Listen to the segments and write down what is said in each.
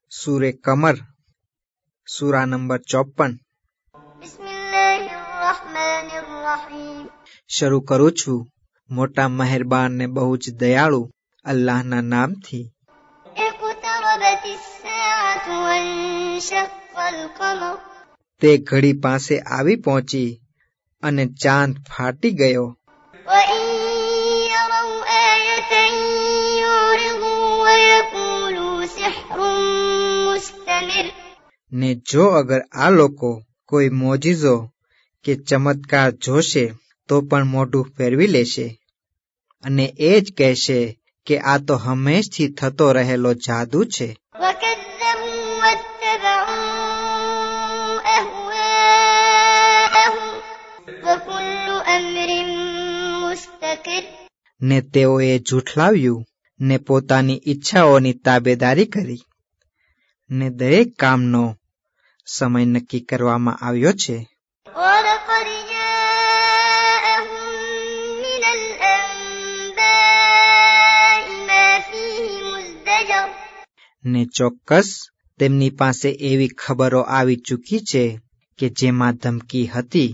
सूरे कमर सूरा नंबर 54। શરૂ કરું છું મોટા મહેરબાન ને બહુ જ દયાળુ અલ્લાહના નામથી। તે ઘડી પાસે આવી પહોંચી અને ચાંદ ફાટી ગયો। ને જો અગર આ લોકો કોઈ મોજીઝો કે ચમત્કાર જોશે તો પણ મોઢું ફેરવી લેશે અને એ જ કહેશે કે આ તો હંમેશથી થતો રહેલો જાદુ છે। ને તેઓએ જૂઠલાવ્યું ને પોતાની ઈચ્છાઓની તાબેદારી કરી ને દરેક કામનો સમય નક્કી કરવામાં આવ્યો છે। ને ચોક્કસ તેમની પાસે એવી ખબરો આવી ચૂકી છે કે જેમાં ધમકી હતી।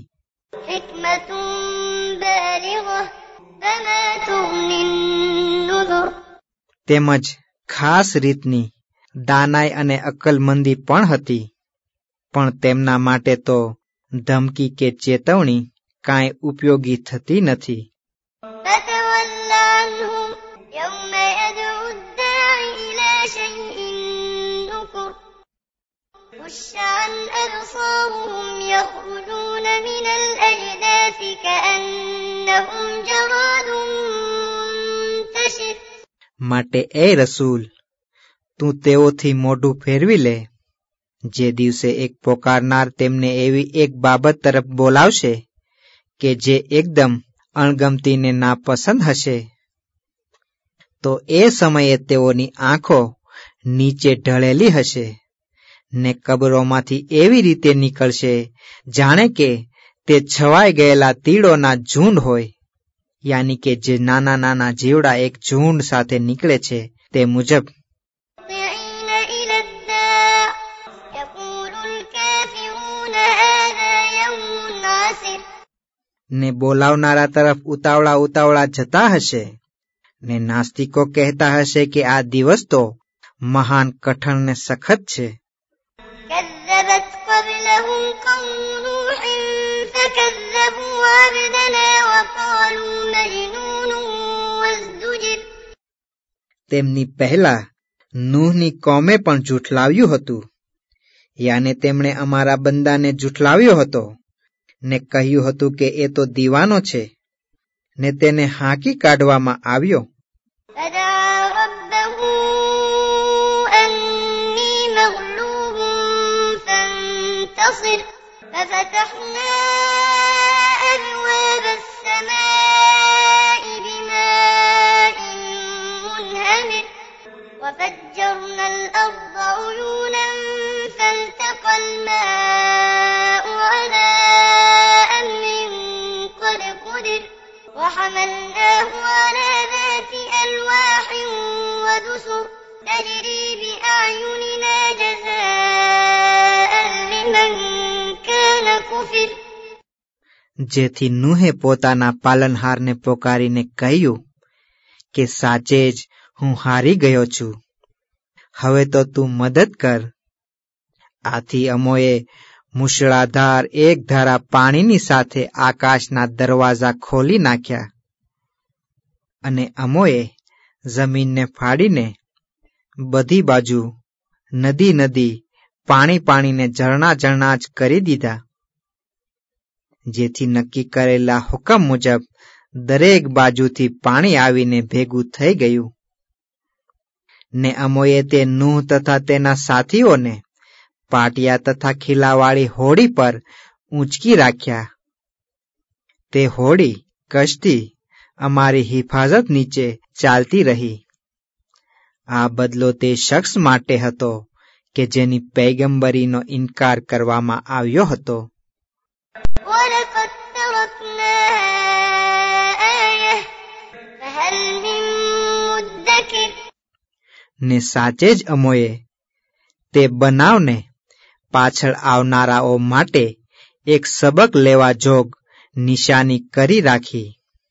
તેમજ ખાસ રીતની દાનાઈ અને અકલમંદી પણ હતી, પણ તેમના માટે તો ધમકી કે ચેતવણી કાંઈ ઉપયોગી થતી નથી। માટે એ રસૂલ, તું તેઓથી મોઢું ફેરવી લે જે દિવસે એક પોકારનાર તેમને એવી એક બાબત તરફ બોલાવશે કે જે એકદમ અણગમતીને નાપસંદ હશે, તો એ સમયે તેઓની આંખો નીચે ઢળેલી હશે ને કબરોમાંથી એવી રીતે નીકળશે જાણે કે તે છવાઈ ગયેલા તીડોના ઝુંડ હોય, યાની કે જે નાના નાના જીવડા એક ઝુંડ સાથે નીકળે છે તે મુજબ। ને બોલાવનારા તરફ ઉતાવળા ઉતાવળા જતા હશે ને નાસ્તિકો કહેતા હશે કે આ દિવસ તો મહાન કઠણ ને સખત છે। તેમની પહેલા નૂહની કોમે પણ જૂઠલાવ્યું હતું, યાને તેમણે અમારા બંદાને જૂઠલાવ્યો હતો ને કહ્યું હતું કે એ તો દીવાનો છે ને તેને હાંકી કાઢવામાં આવ્યો। وفجرنا الأرض عيونا فالتقى الماء على أمر قد قدر وحملناه على ذات ألواح ودسر تجري بأعيننا جزاء لمن كان كفر। જેથી નૂહે પોતાના પાલનહારને પોકારીને કહ્યું કે સાચે જ હું હારી ગયો છું, હવે તો તું મદદ કર। આથી અમોએ મુશળાધાર એક ધારા પાણીની સાથે આકાશના દરવાજા ખોલી નાખ્યા અને અમોએ જમીનને ફાડીને બધી બાજુ નદી નદી પાણી પાણીને ઝરણા ઝરણા જ કરી દીધા, જેથી નક્કી કરેલા હુકમ મુજબ દરેક બાજુથી પાણી આવીને ભેગું થઈ ગયું। ને અમોએ તે નૂહ તથા તેના સાથીઓને પાટિયા તથા ખીલાવાળી હોડી પર ઊંચકી રાખ્યા। તે હોડી કશ્તી અમારી હિફાજત નીચે ચાલતી રહી। આ બદલો તે શખ્સ માટે હતો કે જેની પૈગંબરીનો ઇનકાર કરવામાં આવ્યો હતો। ને સાચે જ અમોએ તે બનાવને પાછળ આવનારાઓ માટે એક સબક લેવા જોગ નિશાની કરી રાખી.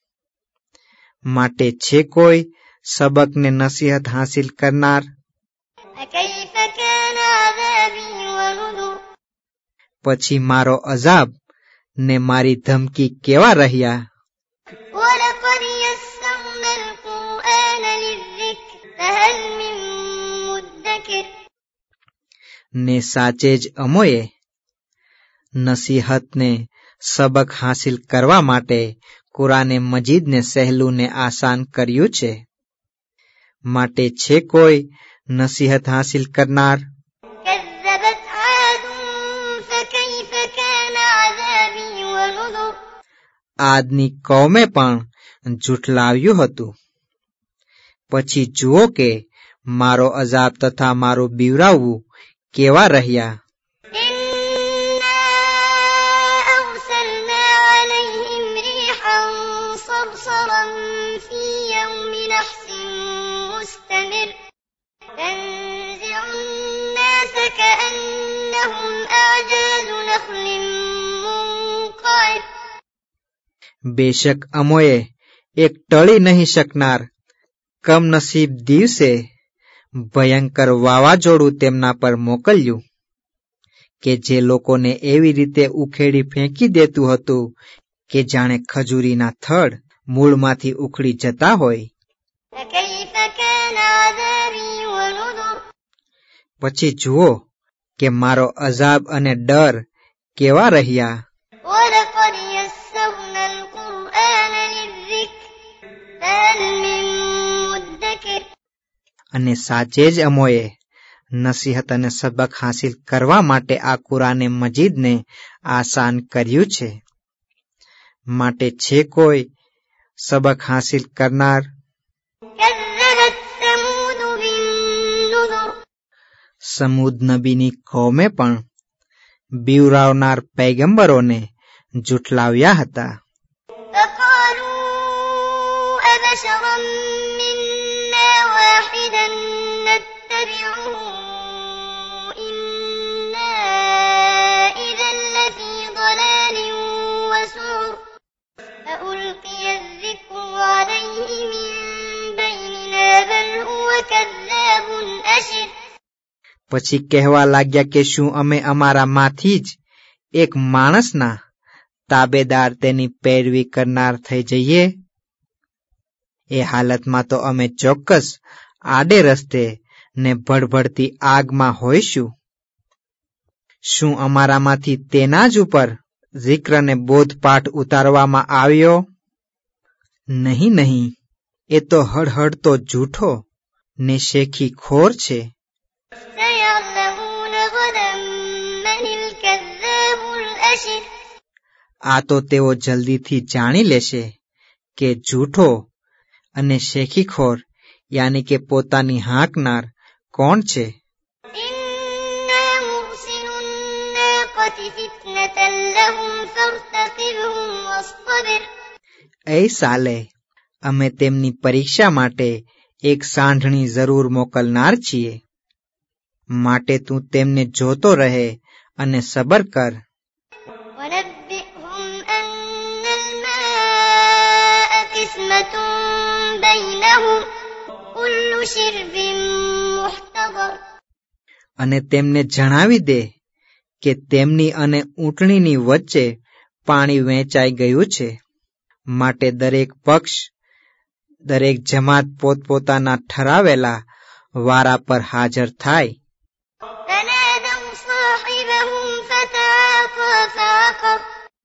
માટે છે કોઈ સબકને નસીહત હાંસિલ કરનાર? فكيف كان عذابي ونذر પછી મારો અઝાબ ને મારી ધમકી કેવા રહ્યા. ولقد يسرنا القرآن للذكر فهل من مدكر ને સાચે જ અમોએ નસીહતને સબક હાંસિલ કરવા માટે કુરાને મજીદને સહેલું ને આસાન કર્યું છે. માટે છે કોઈ નસીહત હાંસિલ કરનાર? كذبت عاد فكيف كان عذابي ونذر આદની કૌમે પણ જૂઠલાવ્યું હતું. પછી જુઓ કે મારો અઝાબ તથા મારું બીવરાવવું કેવા રહ્યા. إنا أرسلنا عليهم ريحا صرصرا في يوم نحس مستمر تنزع الناس كأنهم أعجاز نخل منقعر બેશક અમોએ એક ટળી નહીં શકનાર કમનસીબ દિવસે ભયંકર વાવાઝોડું તેમના પર મોકલ્યું કે જે લોકોને એવી રીતે ઉખેડી ફેંકી દેતું હતું કે જાણે ખજૂરીના થડ મૂળમાંથી ઉખડી જતા હોય. فكيف كان عذابي ونذر પછી જુઓ કે મારો અઝાબ અને ડર કેવા રહ્યા. ولقد يسرنا القرآن للذكر فهل من مدكر અને સાચે જ અમોએ નસીહત અને સબક હાંસિલ કરવા માટે આ કુરાને મજીદને આસાન કર્યું છે. માટે છે કોઈ સબક હાંસિલ કરનાર? كذبت ثمود بالنذر સમૂદ નબીની કૌમે પણ બીવરાવનાર પૈગંબરોને જૂઠલાવ્યા હતા. فقالوا أبشرا منا واحدا نتبعه إنا إذا لفي ضلال وسعر أألقي الذكر عليه من بيننا بل هو كذاب أشر પછી કહેવા લાગ્યા કે શું અમે અમારામાંથી જ એક માણસના તાબેદાર તેની પેરવી કરનાર થઈ જઈએ? એ હાલતમાં તો અમે ચોક્કસ આડે રસ્તે ને ભડભડતી આગમાં હોઈશું. શું અમારામાંથી તેના જ ઉપર zikr ને બોધપાઠ ઉતારવામાં આવ્યો? નહીં નહીં, એ તો હળહળતો જૂઠો ને શેખી ખોર છે. سيعلمون غدا من الكذاب الأشر આ તો તેઓ જલ્દીથી જાણી લેશે કે જૂઠો અને શેખીખોર યાની કે પોતાની હાંકનાર કોણ છે. إنا مرسل الناقة فتنة لهم فارتقبهم واصطبر એ સાલે, અમે તેમની પરીક્ષા માટે એક સાંઢણી જરૂર મોકલનાર છીએ. માટે તું તેમને જોતો રહે અને સબર કર. ونبئهم أن الماء قسمة بينهم كل شرب محتضر અને તેમને જણાવી દે કે તેમની અને ઊંટણીની વચ્ચે પાણી વહેંચાઈ ગયું છે. માટે દરેક પક્ષ દરેક જમાત પોતપોતાના ઠરાવેલા વારા પર હાજર થાય. فنادوا صاحبهم فتعاطى فعقر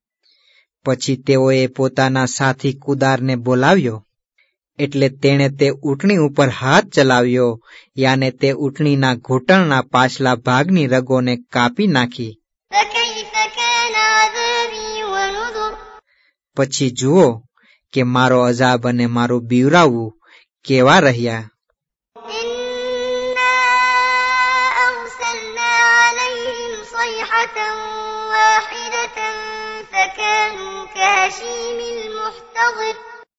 પછી તેઓએ પોતાના સાથી કુદારને બોલાવ્યો, એટલે તેણે તે ઊંટણી ઉપર હાથ ચલાવ્યો યાને તે ઊંટણીના ઘૂંટણના પાછલા ભાગની રગોને કાપી નાખી. فكيف كان عذابي ونذر પછી જુઓ કે મારો અઝાબ અને મારું બીવરાવવું કેવા રહ્યા. إنا أرسلنا عليهم صيحة واحدة فكانوا كهشيم المحتضر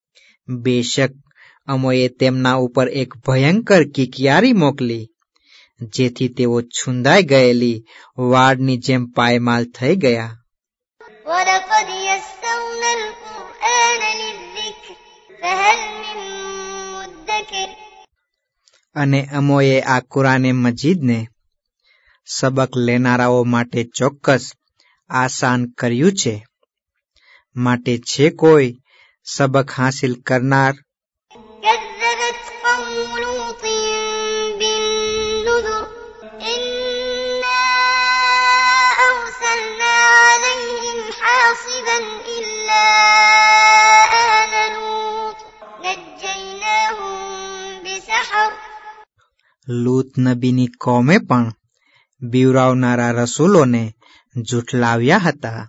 બેશક અમોએ તેમના ઉપર એક ભયંકર કિકિયારી મોકલી, જેથી તેઓ છુંદાઈ ગયેલી વાળની જેમ પાયમાલ થઈ ગયા. وَلَقَدْ يَسَّرْنَا الْقُرْآنَ لِلذِّكْرِ فَهَلْ مِن مُّدَّكِرٍ. અને અમોએ આ કુરાને મજીદને સબક લેનારાઓ માટે ચોક્કસ આસાન કર્યું છે. માટે છે કોઈ સબક હાસિલ કરનાર? كَذَّبَتْ قَوْمُ لُوطٍ بِالنُّذُرِ إِنَّا أَرْسَلْنَا عَلَيْهِمْ حَاصِبًا إِلَّا آلَ لُوطٍ نَجَّيْنَاهُم بِسَحَرٍ. લૂત નબીની કોમે પણ બીવરાવનારા રસૂલોને જુઠલાવ્યા હતા.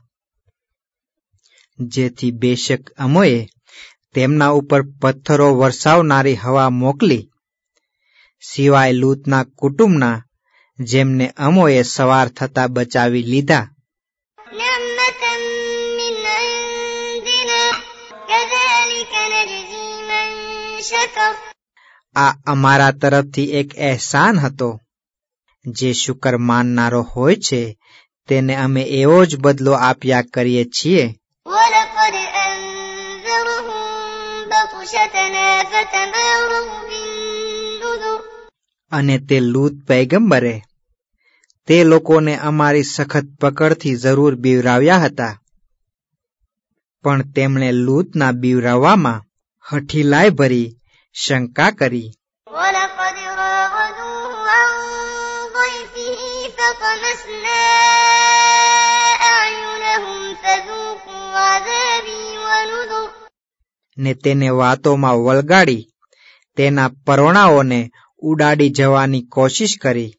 જેથી બેશક અમોએ તેમના ઉપર પથ્થરો વરસાવનારી હવા મોકલી, સિવાય લૂતના કુટુંબના, જેમને અમોએ સવાર થતા બચાવી લીધા. نِعْمَةً مِّنْ عِندِنَا كَذَلِكَ نَجْزِي مَن شَكَرَ. આ અમારા તરફથી એક અહેસાન હતો. જે શુકર માનનારો હોય છે તેને અમે એવો જ બદલો આપ્યા કરીએ છીએ. وَلَقَدْ أَنذَرَهُم بَطْشَتَنَا فَتَمَارَوْا بِالنُّذُرِ. અને તે લૂત પૈગંબરે તે લોકોને અમારી સખત પકડથી જરૂર બીવરાવ્યા હતા, પણ તેમણે લૂતના બીવરાવવામાં હઠીલાઈ ભરી શંકા કરી. وَلَقَدْ رَاوَدُوهُ عَن ضَيْفِهِ فَطَمَسْنَا أَعْيُنَهُمْ فَذُوقُوا عَذَابِي وَنُذُرِ. ને તેને વાતોમાં વળગાડી તેના પરોણાઓને ઉડાડી જવાની કોશિશ કરી,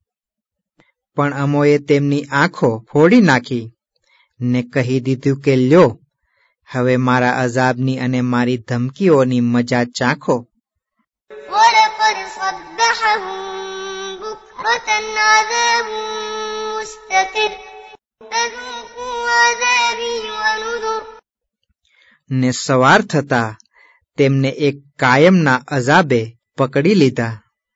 પણ અમોએ તેમની આંખો ફોડી નાખી ને કહી દીધું કે લ્યો, હવે મારા અઝાબની અને મારી ધમકીઓની મજા ચાખો. وَلَقَدْ صَبَّحَهُم بُكْرَةً عَذَابٌ مُّسْتَقِرٌّ فَذُوقُوا عَذَابِي وَنُذُرِ. ને સવાર થતા તેમને એક કાયમના અઝાબે પકડી લીધા.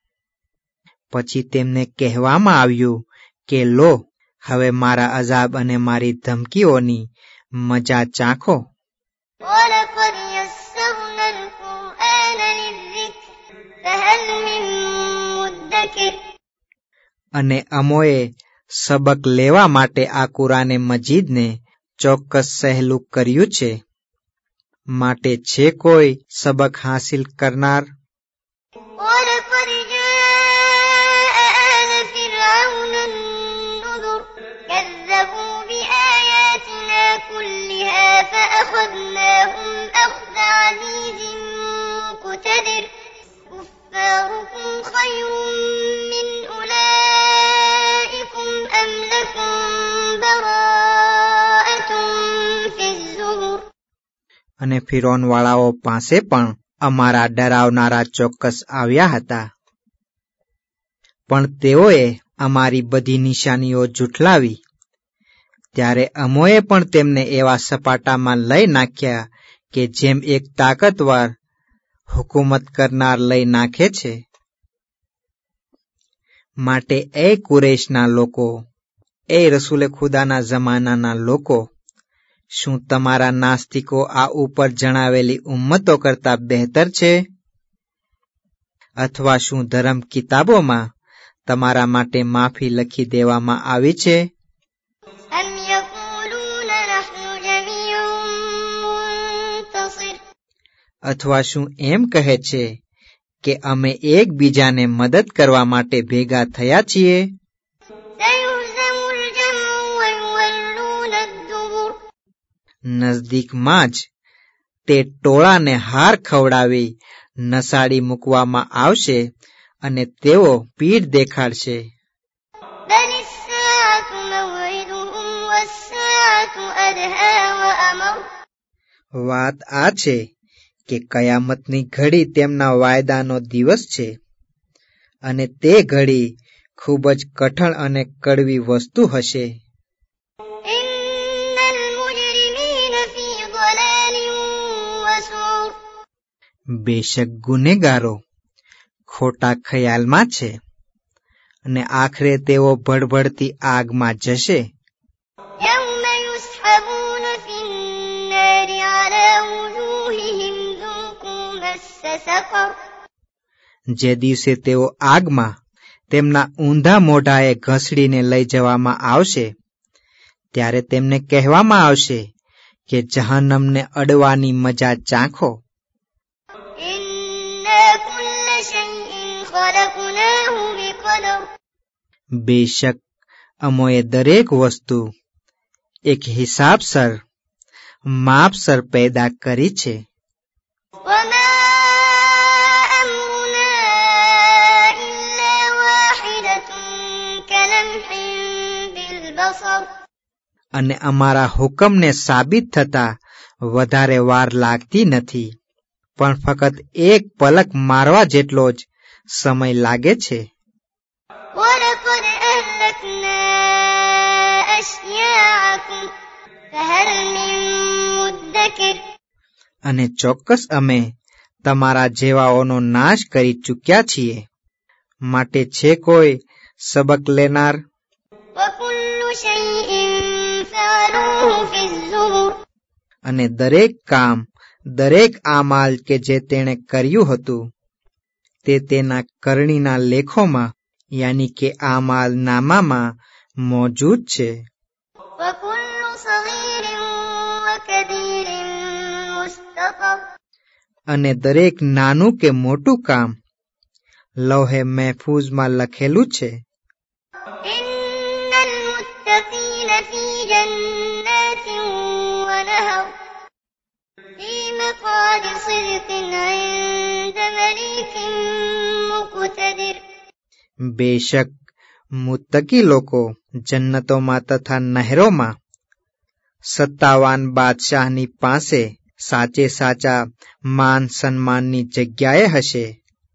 પછી તેમને કહેવામાં આવ્યું કે લો, હવે મારા અઝાબ અને મારી ધમકીઓની મજા ચાખો. وَلَقَدْ يَسَّرْنَا الْقُرْآنَ لِلذِّكْرِ فَهَلْ مِن مُّدَّكِرٍ. અને અમોએ સબક લેવા માટે આ કુરાને મજીદને ચોક્કસ સહેલું કર્યું છે. માટે છે કોઈ સબક હાસિલ કરનાર? وَلَقَدْ جَاءَ آلَ فِرْعَوْنَ النُّذُرُ كَذَّبُوا بِآيَاتِنَا كُلِّهَا فَأَخَذْنَاهُمْ أَخْذَ عَزِيزٍ مُّقْتَدِرٍ. كُفَّارُكُمْ خَيْرٌ مِّنْ أُولَٰئِكُمْ أَمْ لَكُمْ بَرَاءَةٌ فِي الزُّبُرِ. અને ફિરૌનવાળાઓ પાસે પણ અમારા ડરાવનારા ચોક્કસ આવ્યા હતા, પણ તેઓએ અમારી બધી નિશાનીઓ જુઠલાવી. ત્યારે અમોએ પણ તેમને એવા સપાટામાં લઈ નાખ્યા કે જેમ એક તાકતવર હુકુમત કરનાર લઈ નાખે છે. માટે એ કુરેશના લોકો, એ રસૂલે ખુદાના જમાનાના લોકો, શું તમારા નાસ્તિકો આ ઉપર જણાવેલી ઉમ્મતો કરતા બહેતર છે? અથવા શું ધર્મ કિતાબોમાં તમારા માટે માફી લખી દેવામાં આવી છે? أَمْ يَقُولُونَ نَحْنُ جَمِيعٌ مُّنتَصِرٌ. અથવા શું એમ કહે છે કે અમે એકબીજાને મદદ કરવા માટે ભેગા થયા છીએ? سَيُهْزَمُ الْجَمْعُ وَيُوَلُّونَ الدُّبُرَ. નજદીકમાં જ તે ટોળાને હાર ખવડાવી નસાડી મૂકવામાં આવશે અને તેઓ પીઠ દેખાડશે. بَلِ السَّاعَةُ مَوْعِدُهُمْ وَالسَّاعَةُ أَدْهَىٰ وَأَمَرُّ. વાત આ છે કે કયામતની ઘડી તેમના વાયદાનો દિવસ છે, અને તે ઘડી ખૂબ જ કઠણ અને કડવી વસ્તુ હશે. إِنَّ الْمُجْرِمِينَ فِي ضَلَالٍ وَسُعُرٍ. બેશક ગુનેગારો ખોટા ખ્યાલમાં છે અને આખરે તેઓ ભડભડતી આગમાં જશે. يوم يسحبون في النار على وجوههم ذوقوا مس سقر. જે દિવસે તેઓ આગમાં તેમના ઊંધા મોઢાએ ઘસડીને લઈ જવામાં આવશે, ત્યારે તેમને કહેવામાં આવશે કે જહન્નમને અડવાની મજા ચાખો. إنا كل شيء خلقناه بقدر. બેશક અમોએ દરેક વસ્તુ એક હિસાબસર માપસર પેદા કરી છે. وما أمرنا إلا واحدة كلمح بالبصر. અને અમારા હુકમને સાબિત થતા વધારે વાર લાગતી નથી, પણ ફક્ત એક પલક મારવા જેટલો જ સમય લાગે છે. ولقد أهلكنا أشياعكم فهل من مدكر. અને ચોક્કસ અમે તમારા જેવાઓનો નાશ કરી ચૂક્યા છીએ, માટે છે કોઈ સબક લેનાર. وكل شيء فعلوه في الزبر. અને દરેક કામ, દરેક આમાલ કે જે તેણે કર્યું હતું તે તેના કરણીના લેખોમાં યાની કે આમાલ નામામાં મોજૂદ છે. وكل صغير وكبير مستطر. અને દરેક નાનું કે મોટું કામ લૌહે મહેફૂઝમાં લખેલું છે. إن المتقين في جنات ونهر في مقعد صدق عند مليك مقتدر. બેશક મુત્તકી લોકો જન્નતોમાં તથા નહેરોમાં સત્તાવાન બાદશાહની પાસે સાચે સાચા માન સન્માનની જગ્યાએ હશે.